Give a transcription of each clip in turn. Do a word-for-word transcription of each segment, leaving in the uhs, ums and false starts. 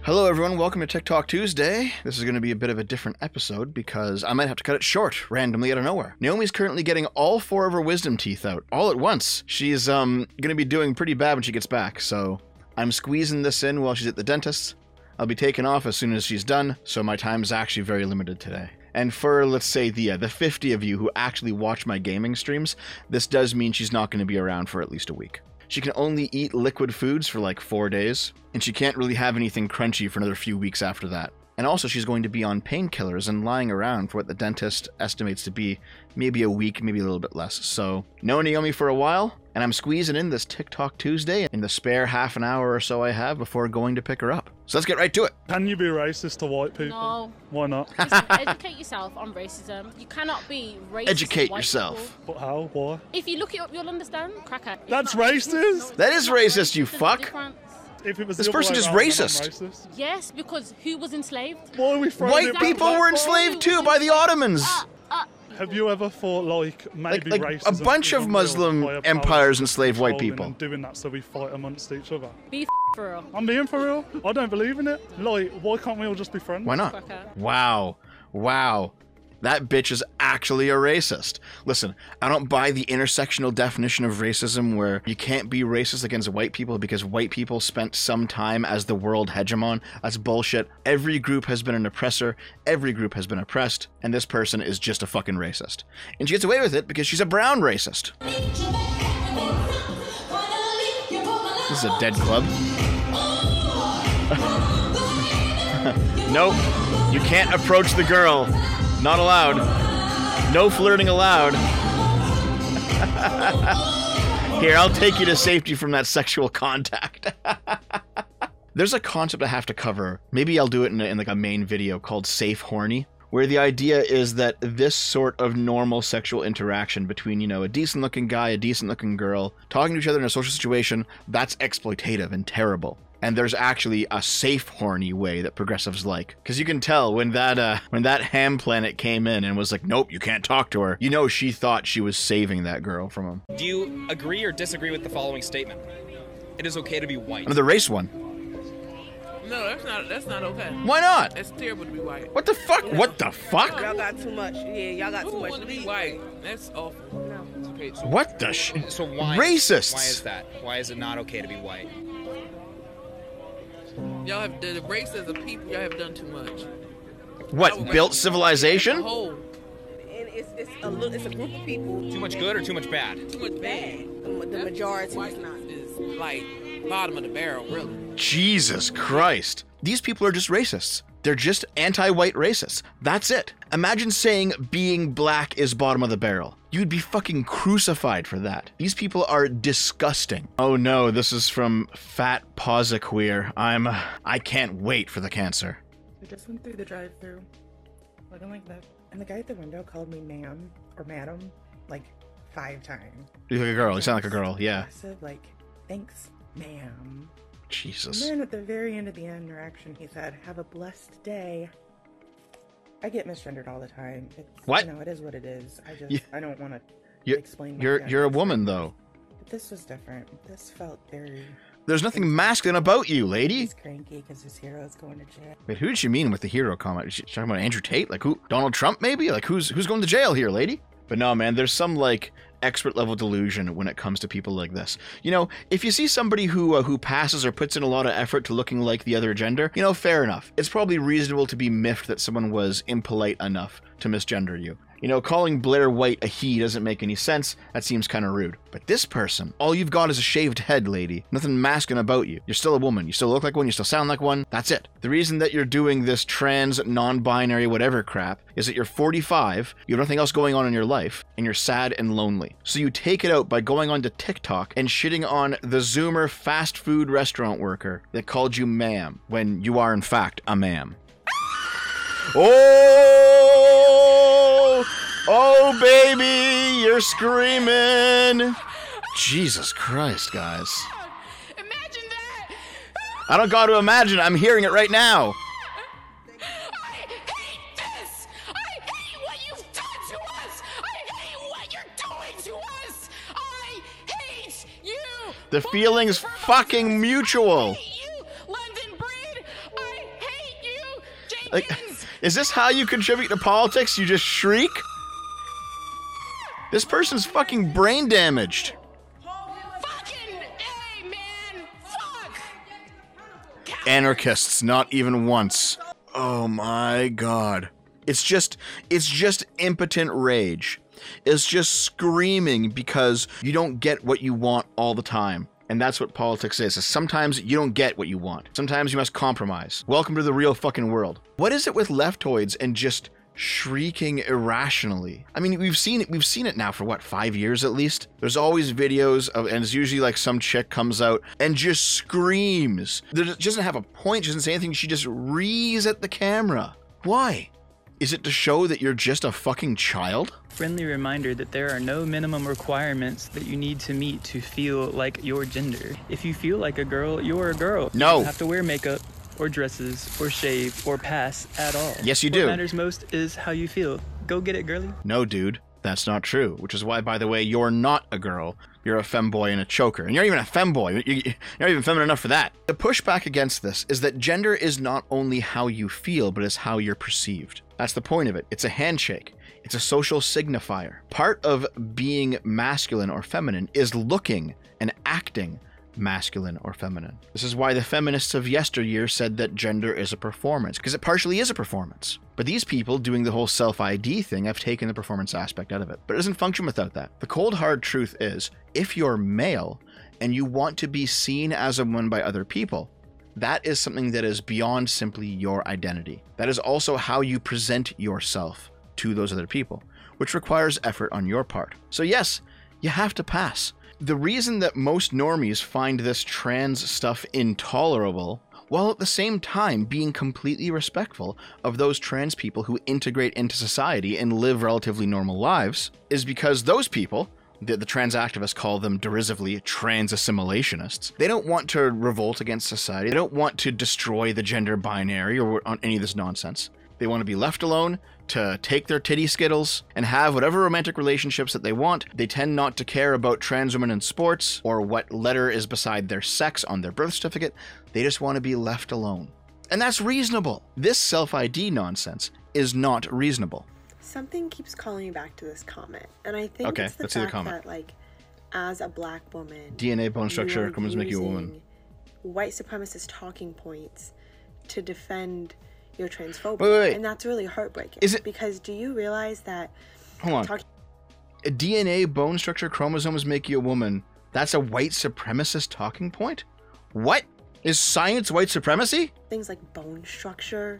Hello everyone, welcome to TikTok Tuesday. This is going to be a bit of a different episode because I might have to cut it short, randomly out of nowhere. Naomi's currently getting all four of her wisdom teeth out, all at once. She's um going to be doing pretty bad when she gets back, so I'm squeezing this in while she's at the dentist's. I'll be taking off as soon as she's done, so my time is actually very limited today. And for, let's say, the uh, the fifty of you who actually watch my gaming streams, this does mean she's not going to be around for at least a week. She can only eat liquid foods for like four days, and she can't really have anything crunchy for another few weeks after that. And also she's going to be on painkillers and lying around for what the dentist estimates to be maybe a week, maybe a little bit less. So no Naomi for a while, and I'm squeezing in this TikTok Tuesday in the spare half an hour or so I have before going to pick her up. So let's get right to it. Can you be racist to white people? No. Why not? Listen, educate yourself on racism. You cannot be racist. Educate to white yourself. people. But how? Why? If you look it up, you'll understand. Cracker. It's That's not- racist? That is it's not racist, you There's a fuck. difference. If it was This the other person way is around, then I'm racist. racist. Yes, because who was enslaved? Why are we throwing White it back people that were far? enslaved too by the Ottomans. Uh, uh, Have you ever thought like Like, maybe like racism a bunch is of unreal Muslim by a power empires that's enslaved white controlling people. and doing that so we fight amongst each other? be f- for real. I'm being for real. I don't believe in it. Like, why can't we all just be friends? Why not? Cracker. Wow. Wow. That bitch is actually a racist. Listen, I don't buy the intersectional definition of racism where you can't be racist against white people because white people spent some time as the world hegemon. That's bullshit. Every group has been an oppressor. Every group has been oppressed. And this person is just a fucking racist. And she gets away with it because she's a brown racist. This is a dead club. Nope. You can't approach the girl. Not allowed. No flirting allowed. Here, I'll take you to safety from that sexual contact. There's a concept I have to cover. Maybe I'll do it in, a, in like a main video called Safe Horny, where the idea is that this sort of normal sexual interaction between, you know, a decent-looking guy, a decent-looking girl, talking to each other in a social situation, that's exploitative and terrible. And there's actually a safe horny way that progressives like. Because you can tell when that uh, when that ham planet came in and was like, nope, you can't talk to her. You know she thought she was saving that girl from him. Do you agree or disagree with the following statement? It is okay to be white. Another race one. No, that's not. That's not okay. Why not? That's terrible to be white. What the fuck? What the fuck? Y'all got too much. Yeah, y'all got Who too much want to to be be. white? That's awful. Okay, so, What the sh- so why? Racists. Why is that? Why is it not okay to be white? Y'all have the race as a people. Y'all have done too much. What, built The civilization? whole And it's it's a little, it's a group of people. Too much good or too much bad? too much bad. The, the majority is not. Is like bottom of the barrel, really. Jesus Christ. These people are just racists. They're just anti-white racists. That's it. Imagine saying being black is bottom of the barrel. You'd be fucking crucified for that. These people are disgusting. Oh no, this is from Fat Pausa Queer. I'm, I can't wait for the cancer. I just went through the drive-through, looking like that, and the guy at the window called me ma'am or madam like five times. You look like a girl. You sound like a girl. Yeah. Aggressive, like, thanks, ma'am. And Jesus. then at the very end of the interaction, he said, "Have a blessed day." I get misgendered all the time. It's, What? You know, it is what it is. I just, You- I don't want to You're, explain. my you're, gender. you're a woman though. But this was different. This felt very. There's nothing masculine about you, lady. He's cranky because his hero's going to jail. Wait, who did she mean with the hero comment? Is she talking about Andrew Tate? Like who? Donald Trump maybe? Like who's who's going to jail here, lady? But no, man, there's some like expert level delusion when it comes to people like this. You know, if you see somebody who uh, who passes or puts in a lot of effort to looking like the other gender, you know, fair enough. It's probably reasonable to be miffed that someone was impolite enough to misgender you. You know, calling Blair White a he doesn't make any sense. That seems kind of rude. But this person, all you've got is a shaved head, lady. Nothing masculine about you. You're still a woman. You still look like one. You still sound like one. That's it. The reason that you're doing this trans, non-binary, whatever crap is that you're forty-five, you have nothing else going on in your life, and you're sad and lonely. So you take it out by going onto TikTok and shitting on the Zoomer fast food restaurant worker that called you ma'am when you are in fact a ma'am. Oh! Oh, baby, you're screaming. Jesus Christ, guys. Imagine that. I don't got to imagine. I'm hearing it right now. I hate this. I hate what you've done to us. I hate what you're doing to us. I hate you. The feeling's fucking mutual. I hate you, London Breed. I Like, is this how you contribute to politics? You just shriek? This person's fucking brain damaged. Fucking A, man! Fuck! Anarchists, not even once. Oh my god. It's just, it's just impotent rage. It's just screaming because you don't get what you want all the time. And that's what politics is. is. Sometimes you don't get what you want. Sometimes you must compromise. Welcome to the real fucking world. What is it with leftoids and just shrieking irrationally? I mean, we've seen it. We've seen it now for what, five years at least. There's always videos of, and it's usually like some chick comes out and just screams. There- She doesn't have a point. She doesn't say anything. She just rees at the camera. Why? Is it to show that you're just a fucking child? Friendly reminder that there are no minimum requirements that you need to meet to feel like your gender. If you feel like a girl, you're a girl. No. You don't have to wear makeup or dresses or shave or pass at all. Yes, you what do. What matters most is how you feel. Go get it, girly. No, dude, that's not true. Which is why, by the way, you're not a girl. You're a femboy and a choker. And you're not even a femboy. You- You're not even feminine enough for that. The pushback against this is that gender is not only how you feel, but is how you're perceived. That's the point of it. It's a handshake. It's a social signifier. Part of being masculine or feminine is looking and acting masculine or feminine. This is why the feminists of yesteryear said that gender is a performance, because it partially is a performance. But these people doing the whole self-I D thing have taken the performance aspect out of it. But it doesn't function without that. The cold hard truth is, if you're male and you want to be seen as a woman by other people, that is something that is beyond simply your identity. That is also how you present yourself to those other people, which requires effort on your part. So yes, you have to pass. The reason that most normies find this trans stuff intolerable, while at the same time being completely respectful of those trans people who integrate into society and live relatively normal lives, is because those people, the, the trans activists call them derisively trans assimilationists, they don't want to revolt against society. They don't want to destroy the gender binary or on any of this nonsense. They want to be left alone to take their titty skittles and have whatever romantic relationships that they want. They tend not to care about trans women in sports or what letter is beside their sex on their birth certificate. They just want to be left alone. And that's reasonable. This self-I D nonsense is not reasonable. Something keeps calling me back to this comment, and I think Okay, it's the let's see the fact comment. that, like, as a black woman, D N A, bone structure, you are chromosomes make you a woman. using white supremacist talking points to defend your transphobia, Wait, wait, wait. and that's really heartbreaking. Is it- because do you realize that? Hold on. Talk- D N A, bone structure, chromosomes make you a woman. That's a white supremacist talking point? What? Is science white supremacy? things like bone structure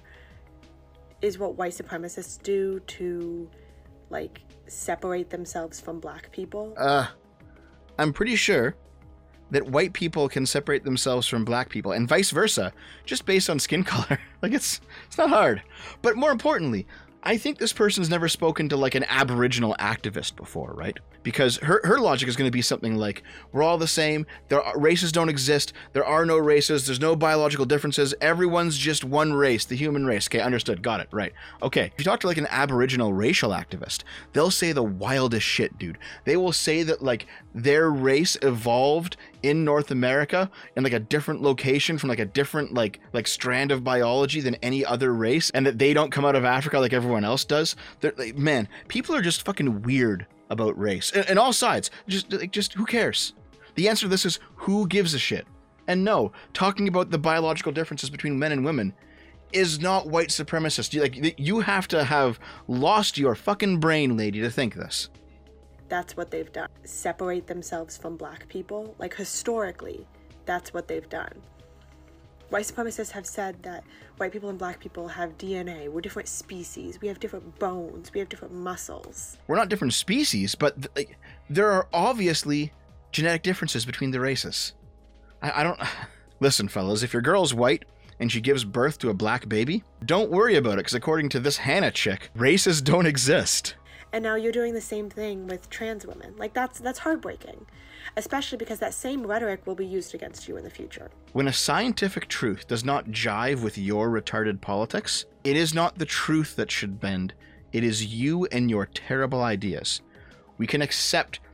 is what white supremacists do to, like, separate themselves from black people. Uh, I'm pretty sure that white people can separate themselves from black people and vice versa, just based on skin color. Like, it's it's not hard. But more importantly, I think this person's never spoken to like an Aboriginal activist before, right? Because her, her logic is going to be something like, we're all the same, there are, races don't exist, there are no races, there's no biological differences, everyone's just one race, the human race. Okay, understood, got it, right. Okay, if you talk to like an Aboriginal racial activist, they'll say the wildest shit, dude. They will say that like their race evolved in North America in like a different location from like a different like like strand of biology than any other race, and that they don't come out of Africa like everyone else does. They're, like, man, people are just fucking weird about race, and, and all sides. Just like just who cares? The answer to this is who gives a shit. And no, talking about the biological differences between men and women is not white supremacist. You, like you have to have lost your fucking brain, lady, to think this. That's what they've done. Separate themselves from black people. Like, historically, that's what they've done. White supremacists have said that white people and black people have D N A. We're different species. We have different bones. We have different muscles. We're not different species, but th- like, there are obviously genetic differences between the races. I, I don't... Listen, fellas, if your girl's white and she gives birth to a black baby, don't worry about it, because according to this Hannah chick, races don't exist. And now you're doing the same thing with trans women. Like, that's that's heartbreaking. Especially because that same rhetoric will be used against you in the future. When a scientific truth does not jive with your retarded politics, it is not the truth that should bend. It is you and your terrible ideas. We can accept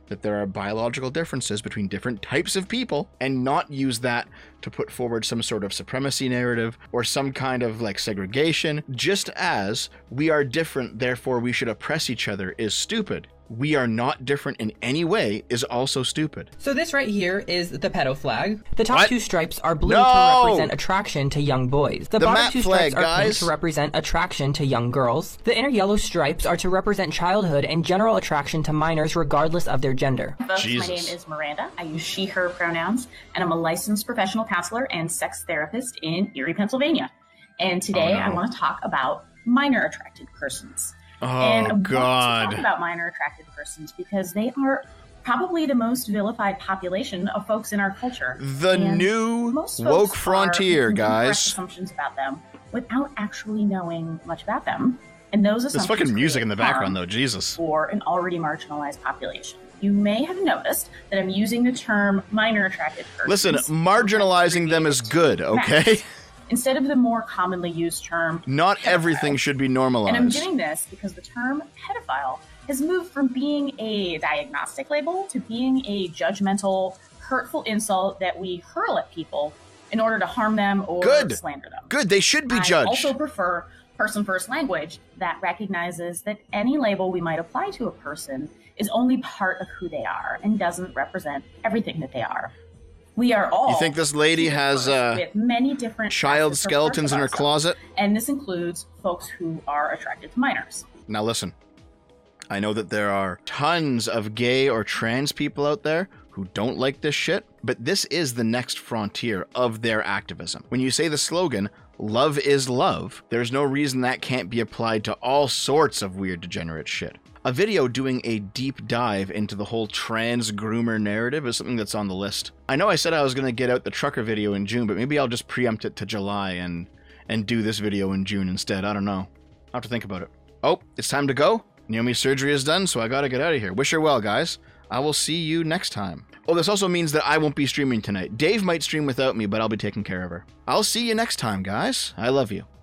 that there are biological differences between different types of people and not use that to put forward some sort of supremacy narrative or some kind of like segregation. Just as we are different, therefore we should oppress each other is stupid. We are not different in any way is also stupid. So this right here is the pedo flag. The top What? two stripes are blue No! to represent attraction to young boys. The, The bottom map two flag, stripes are pink guys. to represent attraction to young girls. The inner yellow stripes are to represent childhood and general attraction to minors regardless of their gender. Folks, Jesus. my name is Miranda. I use she, her pronouns, and I'm a licensed professional counselor and sex therapist in Erie, Pennsylvania. And today Oh, no. I want to talk about minor attracted persons. Oh, and I want to God. talk about minor attracted persons because they are probably the most vilified population of folks in our culture. The And new most folks woke are frontier, making incorrect guys. assumptions about them without actually knowing much about them. And those There's assumptions fucking music create in the background, harm though. Jesus. for an already marginalized population. You may have noticed that I'm using the term minor attracted persons. Listen, marginalizing them is good, okay? Instead of the more commonly used term Not pedophile. everything should be And I'm normalized. doing this because the term pedophile has moved from being a diagnostic label to being a judgmental, hurtful insult that we hurl at people in order to harm them or Good. slander them. Good, they should be I judged. also prefer person-first language that recognizes that any label we might apply to a person is only part of who they are and doesn't represent everything that they are. We are all You think this lady has uh, with many different child facets or skeletons parts in of her ourselves, closet? and this includes folks who are attracted to minors. Now listen, I know that there are tons of gay or trans people out there who don't like this shit, but this is the next frontier of their activism. When you say the slogan, love is love, there's no reason that can't be applied to all sorts of weird degenerate shit. A video doing a deep dive into the whole trans groomer narrative is something that's on the list. I know I said I was going to get out the trucker video in June, but maybe I'll just preempt it to July and and do this video in June instead. I don't know. I'll have to think about it. Oh, it's time to go. Naomi's surgery is done, so I gotta get out of here. Wish her well, guys. I will see you next time. Oh, this also means that I won't be streaming tonight. Dave might stream without me, but I'll be taking care of her. I'll see you next time, guys. I love you.